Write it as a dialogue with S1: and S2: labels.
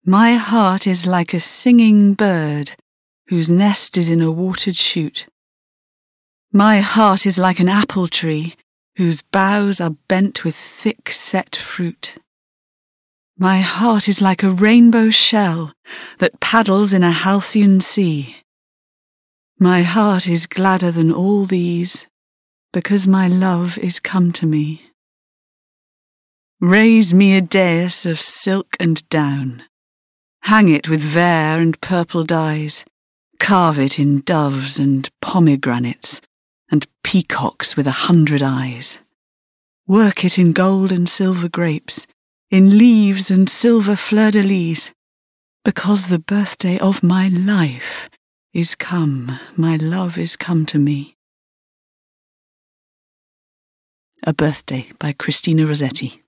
S1: My heart is like a singing bird whose nest is in a watered shoot. My heart is like an apple tree whose boughs are bent with thick set fruit. My heart is like a rainbow shell that paddles in a halcyon sea. My heart is gladder than all these, because my love is come to me. Raise me a dais of silk and down. Hang it with vair and purple dyes. Carve it in doves and pomegranates, and peacocks with 100 eyes. Work it in gold and silver grapes, in leaves and silver fleur-de-lis, because the birthday of my life is come, my love is come to me. A Birthday by Christina Rossetti.